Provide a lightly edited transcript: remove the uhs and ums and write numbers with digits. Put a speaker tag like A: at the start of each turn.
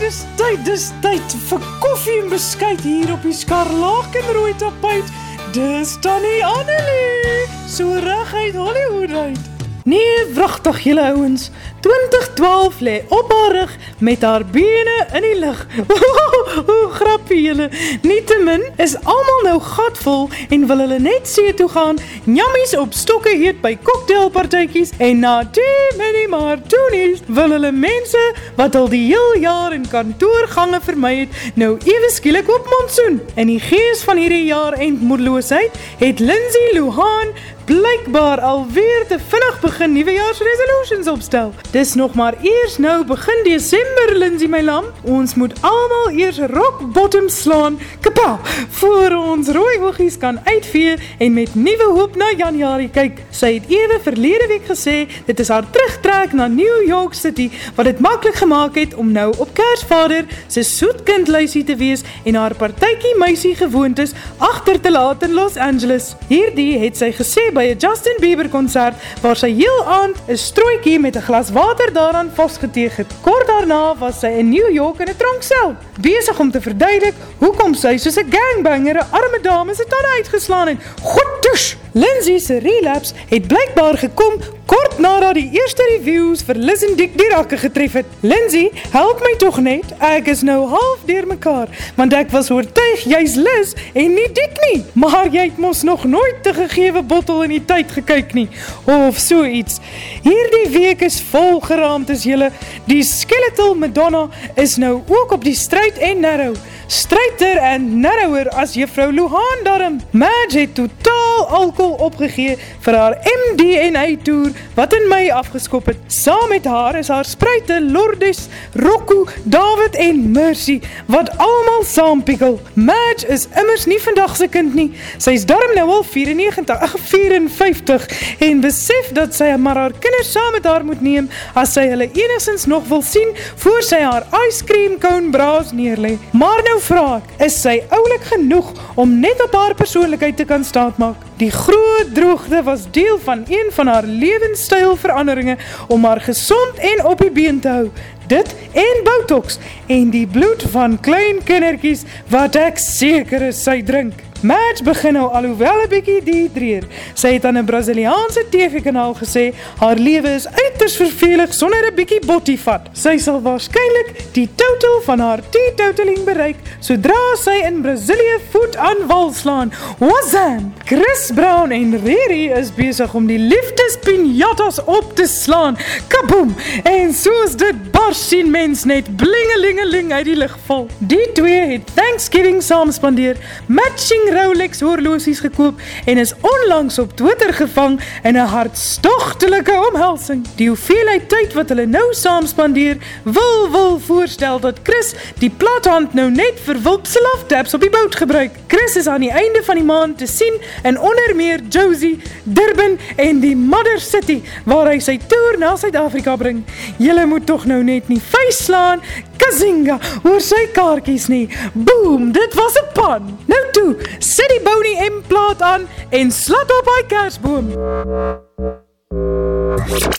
A: dis tyd vir koffie en beskuit hier op die skarlakenrooi tapuit. Dis Tannie Annelie, so reguit Hollywood uit. Nee, wragtig julle ouens, 2012 lê op haar rug met haar bene in die lug. Hoe grappie julle. Nietemin is almal nou gatvol en wil hulle net see toe gaan, njammies op stokke eet by cocktailpartytjies en na maar toenies wil hulle mense wat al die heel jaar in kantoorgange vermy het, nou ewe skielik op monsoen. In die gees van hierdie jaar eindmoedeloosheid het Lindsay Lohan blykbaar alweer te vinnig begin nuwejaarsresolutions opstel. Dis nog maar eers nou begin Desember, Lindsay my lam. Ons moet almal eers rock bottom slaan, kapow, voor ons rooi oogies kan uitvee en met nuwe hoop na Januarie kyk. Sy het ewe verlede week gesê, dit is haar terugtrek na New York City, wat dit maklik gemaak het om nou op Kersvader sy soetkindluisie te wees en haar partytjie meisie gewoontes agter te laat in Los Angeles. Hierdie het sy gesê by 'n Justin Bieber konsert, waar sy heel aand 'n strooitjie met 'n glas water daaraan vasgeteeg het. Kort daarna was sy in New York in 'n tronksel, besig om te verduidelik hoekom sy soos 'n gangbanger 'n arme dame se tande uitgeslaan het. Goeie! Lindsay se relapse het blykbaar gekom kort nadat die eerste reviews vir Liz en Dick die rakke getref het. Lindsay, help my tog net, ek is nou half deur mekaar, want ek was oortuig jy's Liz en nie Dick nie, maar jy het mos nog nooit te gegewe bottel in die tyd gekyk nie, of so iets. Hierdie week is volgeraamd is julle, die Skeletal Madonna is nou ook op die stryd en narrow. Stryter en narrower as juffrou Lohan darm. Madge het totaal alkohol opgegee vir haar MDNA-toer wat in Mei afgeskop het. Saam met haar is haar spruite Lourdes, Rocco, David en Mercy, wat almal saampikkel. Madge is immers nie vandag se kind nie. Sy is darm nou al 54 en besef dat sy maar haar kinders saam met haar moet neem as sy hulle enigstens nog wil sien voor sy haar ice cream cone braas neerlê. Maar nou vra ek, is sy oulik genoeg om net op haar persoonlikheid te kan staatmaak? Die groot droogte was deel van een van haar lewenstylveranderinge om haar gesond en op die been te hou. Dit en botox en die bloed van klein kindertjies wat ek seker is sy drink. Madge begin nou alhoewel 'n bietjie dehydreer. Sy het aan 'n Braziliaanse TV-kanaal gesê, haar lewe is uiters vervelig sonder 'n bietjie bottie-vat. Sy sal waarskynlik die total van haar teetotaling bereik, sodra sy in Brazilië voet aan wal slaan. Wazam! Chris Brown en Riri is besig om die liefdespinjatas op te slaan. Kaboom! En soos dit bars sien mens net blingelingeling uit die lug val. Die twee het Thanksgiving saam spandeer, matching Rolex horlosies gekoop en is onlangs op Twitter gevang in 'n hartstogtelike omhelsing. Die hoeveelheid tyd wat hulle nou saam spandeer, wil voorstel dat Chris die plathand nou net vir wulpse love taps op die boot gebruik. Chris is aan die einde van die maand te sien in onder meer Josie, Durban en die Mother City, waar hy sy toer na Suid-Afrika bring. Julle moet tog nou net nie vuis slaan, kazinga, oor sy kaartjies nie. Boom, dit was 'n pan. Nou toe, sit die Boney M plaat aan en slat op hy kersboom.